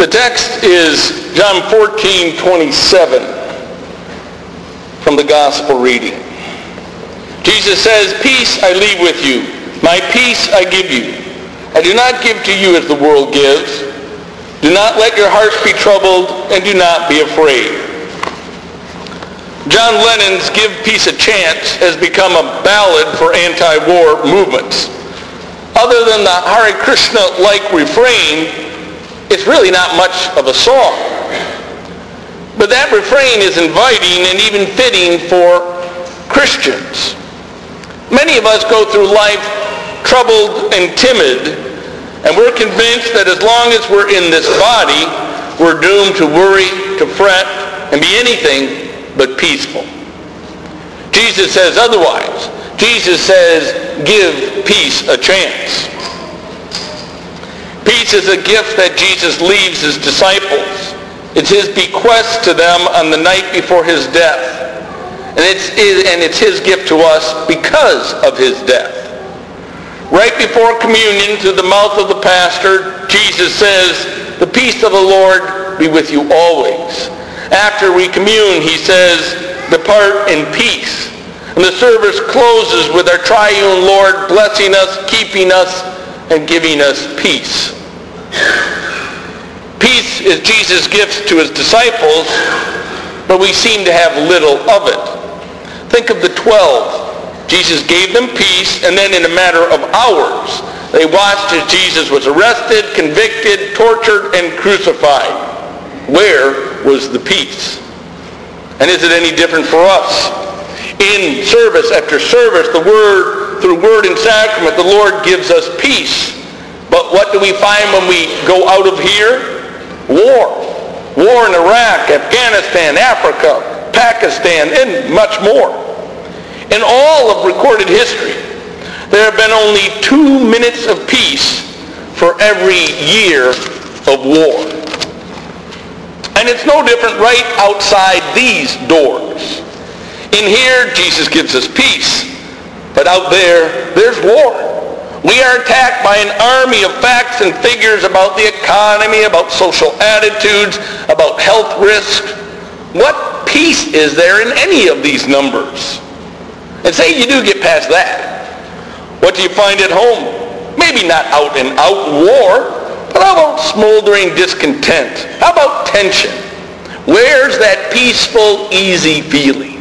The text is John 14:27 from the gospel reading. Jesus says, "Peace I leave with you, my peace I give you. I do not give to you as the world gives. Do not let your hearts be troubled, and do not be afraid." John Lennon's "Give Peace a Chance" has become a ballad for anti-war movements. Other than the Hare Krishna-like refrain, it's really not much of a song. But that refrain is inviting and even fitting for Christians. Many of us go through life troubled and timid, and we're convinced that as long as we're in this body, we're doomed to worry, to fret, and be anything but peaceful. Jesus says otherwise. Jesus says, give peace a chance. Peace is a gift that Jesus leaves his disciples. It's his bequest to them on the night before his death. And it's his gift to us because of his death. Right before communion, through the mouth of the pastor, Jesus says, "The peace of the Lord be with you always." After we commune, he says, "Depart in peace." And the service closes with our triune Lord blessing us, keeping us, and giving us peace. Peace is Jesus' gift to his disciples, but we seem to have little of it. Think of the 12. Jesus gave them peace, and then in a matter of hours, they watched as Jesus was arrested, convicted, tortured, and crucified. Where was the peace? And is it any different for us? In service after service, through word and sacrament, the Lord gives us peace. But what do we find when we go out of here? War. War in Iraq, Afghanistan, Africa, Pakistan, and much more. In all of recorded history, there have been only 2 minutes of peace for every year of war. And it's no different right outside these doors. In here, Jesus gives us peace. But out there, there's war. We are attacked by an army of facts and figures about the economy, about social attitudes, about health risks. What peace is there in any of these numbers? And say you do get past that. What do you find at home? Maybe not out and out war, but how about smoldering discontent? How about tension? Where's that peaceful, easy feeling?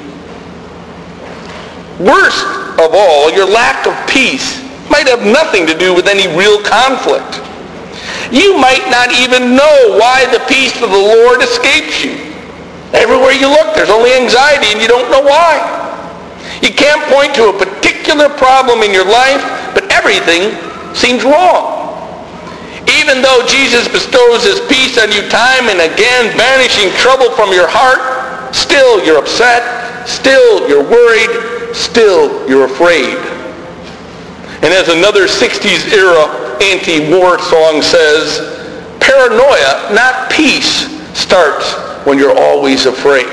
Worst of all, your lack of peace might have nothing to do with any real conflict. You might not even know why the peace of the Lord escapes you. Everywhere you look, there's only anxiety, and you don't know why. You can't point to a particular problem in your life, but everything seems wrong. Even though Jesus bestows his peace on you time and again, banishing trouble from your heart, still you're upset, still you're worried, still you're afraid. And as another 60s era anti-war song says, paranoia, not peace, starts when you're always afraid.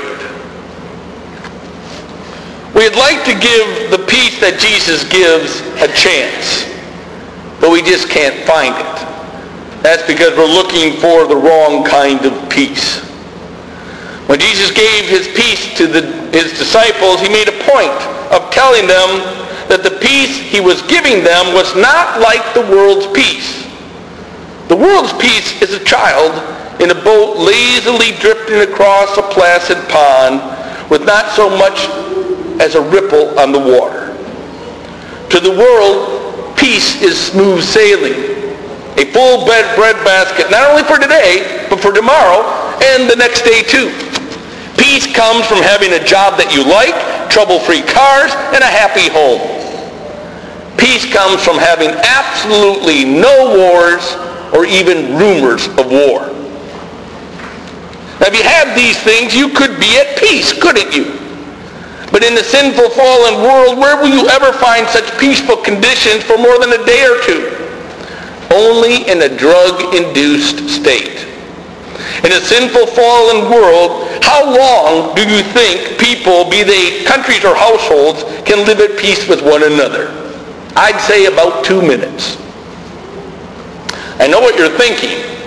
We'd like to give the peace that Jesus gives a chance, but we just can't find it. That's because we're looking for the wrong kind of peace. When Jesus gave his peace to his disciples, he made a point of telling them that the peace he was giving them was not like the world's peace. The world's peace is a child in a boat lazily drifting across a placid pond with not so much as a ripple on the water. To the world, peace is smooth sailing. A full bread basket, not only for today, but for tomorrow and the next day too. Peace comes from having a job that you like, trouble-free cars, and a happy home. Peace comes from having absolutely no wars or even rumors of war. Now, if you had these things, you could be at peace, couldn't you? But in the sinful, fallen world, where will you ever find such peaceful conditions for more than a day or two? Only in a drug-induced state. In a sinful, fallen world, how long do you think people, be they countries or households, can live at peace with one another? I'd say about 2 minutes. I know what you're thinking.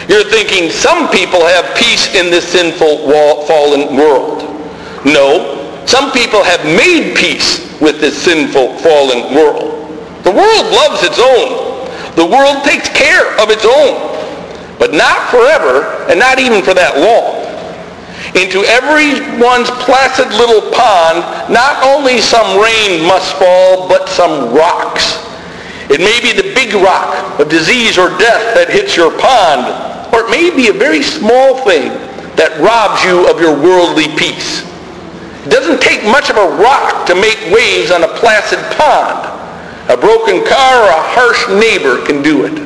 You're thinking some people have peace in this sinful, fallen world. No, some people have made peace with this sinful, fallen world. The world loves its own. The world takes care of its own. But not forever, and not even for that long. Into everyone's placid little pond, not only some rain must fall, but some rocks. It may be the big rock of disease or death that hits your pond, or it may be a very small thing that robs you of your worldly peace. It doesn't take much of a rock to make waves on a placid pond. A broken car or a harsh neighbor can do it.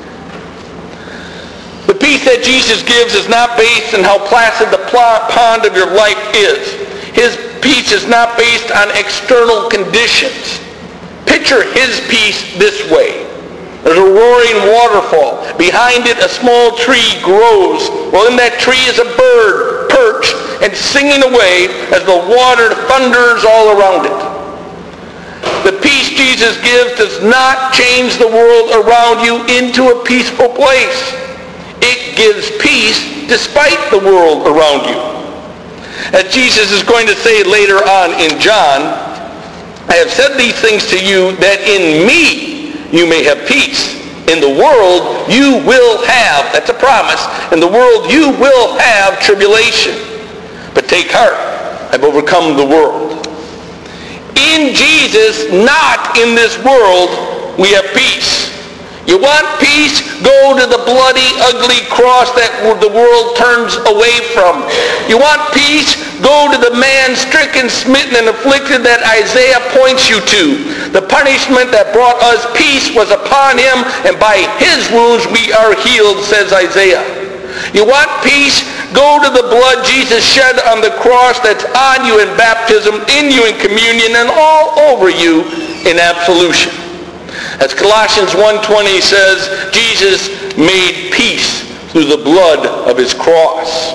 The peace that Jesus gives is not based on how placid the pond of your life is. His peace is not based on external conditions. Picture his peace this way. There's a roaring waterfall. Behind it, a small tree grows. Well, in that tree is a bird perched and singing away as the water thunders all around it. The peace Jesus gives does not change the world around you into a peaceful place. It gives peace despite the world around you. As Jesus is going to say later on in John, I have said these things to you that in me you may have peace. In the world you will have, that's a promise, in the world you will have tribulation. But take heart, I've overcome the world. In Jesus, not in this world, we have peace. You want peace? Go to the bloody, ugly cross that the world turns away from. You want peace? Go to the man stricken, smitten, and afflicted that Isaiah points you to. The punishment that brought us peace was upon him, and by his wounds we are healed, says Isaiah. You want peace? Go to the blood Jesus shed on the cross that's on you in baptism, in you in communion, and all over you in absolution. As Colossians 1:20 says, Jesus made peace through the blood of his cross.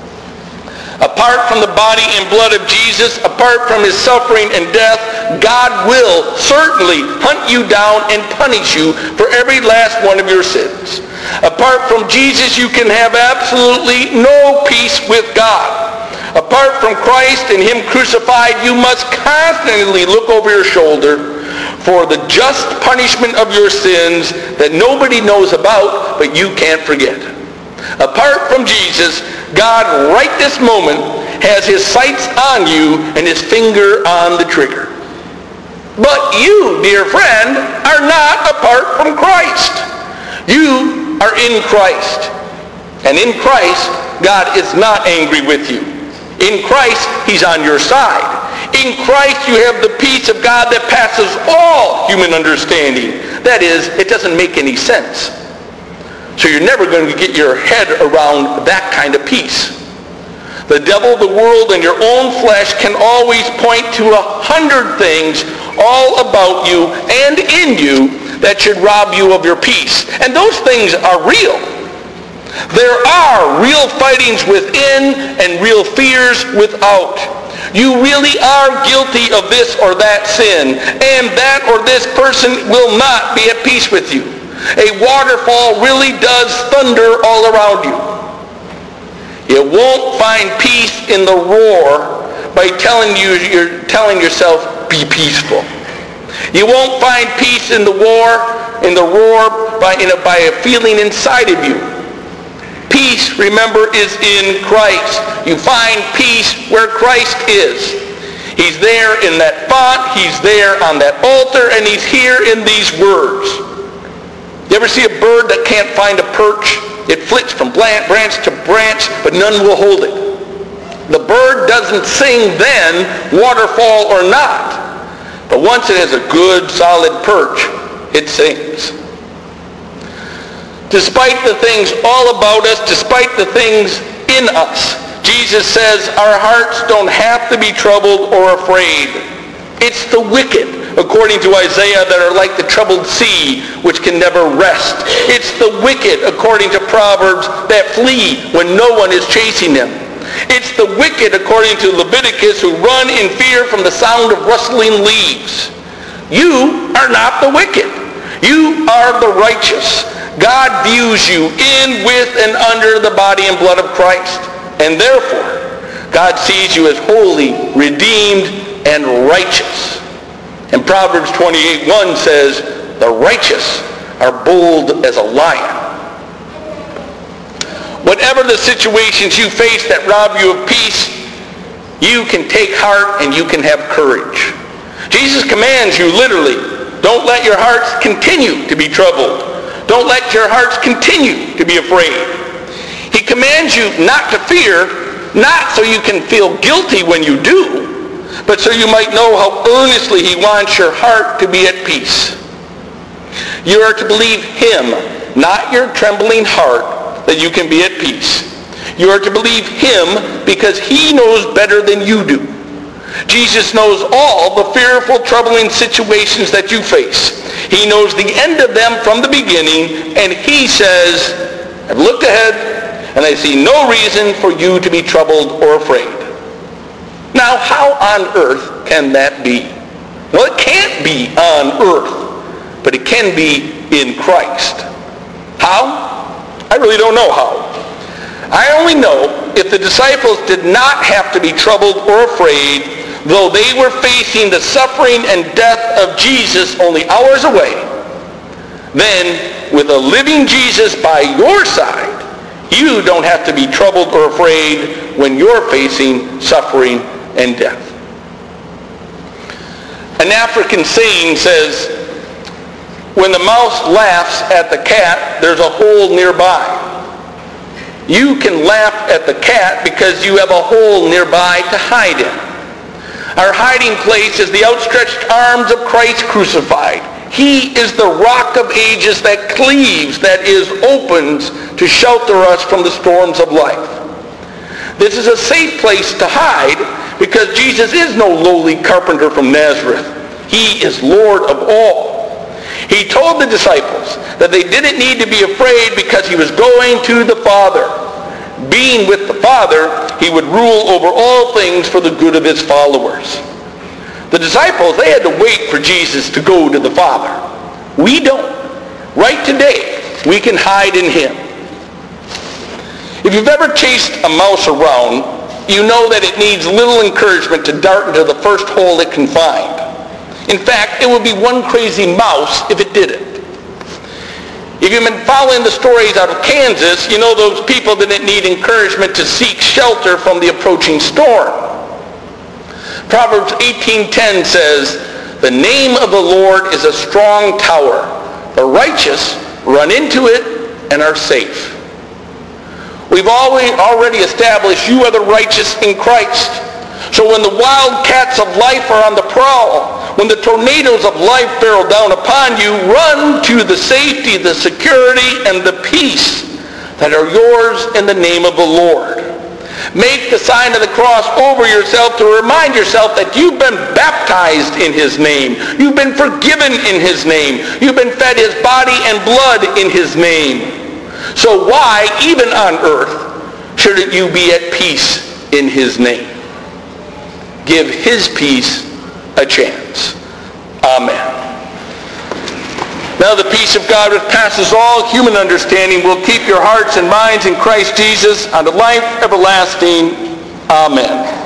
Apart from the body and blood of Jesus, apart from his suffering and death, God will certainly hunt you down and punish you for every last one of your sins. Apart from Jesus, you can have absolutely no peace with God. Apart from Christ and him crucified, you must constantly look over your shoulder for the just punishment of your sins that nobody knows about, but you can't forget. Apart from Jesus, God right this moment has his sights on you and his finger on the trigger. But you, dear friend, are not apart from Christ. You are in Christ. And in Christ, God is not angry with you. In Christ, he's on your side. In Christ, you have the peace of God that passes all human understanding. That is, it doesn't make any sense. So you're never going to get your head around that kind of peace. The devil, the world, and your own flesh can always point to 100 things all about you and in you that should rob you of your peace. And those things are real. There are real fightings within and real fears without. You really are guilty of this or that sin, and that or this person will not be at peace with you. A waterfall really does thunder all around you. You won't find peace in the roar by telling yourself, be peaceful. You won't find peace in the roar by a feeling inside of you. Peace, remember, is in Christ. You find peace where Christ is. He's there in that font, he's there on that altar, and he's here in these words. You ever see a bird that can't find a perch? It flits from branch to branch, but none will hold it. The bird doesn't sing then, waterfall or not. But once it has a good, solid perch, it sings. Despite the things all about us, despite the things in us, Jesus says our hearts don't have to be troubled or afraid. It's the wicked, according to Isaiah, that are like the troubled sea, which can never rest. It's the wicked, according to Proverbs, that flee when no one is chasing them. It's the wicked, according to Leviticus, who run in fear from the sound of rustling leaves. You are not the wicked. You are the righteous. God views you in, with, and under the body and blood of Christ. And therefore, God sees you as holy, redeemed, and righteous. And Proverbs 28:1 says, the righteous are bold as a lion. Whatever the situations you face that rob you of peace, you can take heart and you can have courage. Jesus commands you literally, don't let your hearts continue to be troubled. Don't let your hearts continue to be afraid. He commands you not to fear, not so you can feel guilty when you do, but so you might know how earnestly he wants your heart to be at peace. You are to believe him, not your trembling heart, that you can be at peace. You are to believe him because he knows better than you do. Jesus knows all the fearful, troubling situations that you face. He knows the end of them from the beginning, and he says, I've looked ahead, and I see no reason for you to be troubled or afraid. Now, how on earth can that be? Well, it can't be on earth, but it can be in Christ. How? I really don't know how. I only know if the disciples did not have to be troubled or afraid, though they were facing the suffering and death of Jesus only hours away, then with a living Jesus by your side, you don't have to be troubled or afraid when you're facing suffering and death. An African saying says, when the mouse laughs at the cat, there's a hole nearby. You can laugh at the cat because you have a hole nearby to hide in. Our hiding place is the outstretched arms of Christ crucified. He is the rock of ages that cleaves, that is, opens to shelter us from the storms of life. This is a safe place to hide because Jesus is no lowly carpenter from Nazareth. He is Lord of all. He told the disciples that they didn't need to be afraid because he was going to the Father. Being with the Father, he would rule over all things for the good of his followers. The disciples, they had to wait for Jesus to go to the Father. We don't. Right today, we can hide in him. If you've ever chased a mouse around, you know that it needs little encouragement to dart into the first hole it can find. In fact, it would be one crazy mouse if it didn't. If you've been following the stories out of Kansas, you know those people didn't need encouragement to seek shelter from the approaching storm. Proverbs 18:10 says, the name of the Lord is a strong tower. The righteous run into it and are safe. We've already established you are the righteous in Christ. So when the wild cats of life are on the prowl, when the tornadoes of life barrel down upon you, run to the safety, the security, and the peace that are yours in the name of the Lord. Make the sign of the cross over yourself to remind yourself that you've been baptized in his name. You've been forgiven in his name. You've been fed his body and blood in his name. So why, even on earth, shouldn't you be at peace in his name? Give his peace a chance. Amen. Now the peace of God which passes all human understanding will keep your hearts and minds in Christ Jesus unto life everlasting. Amen.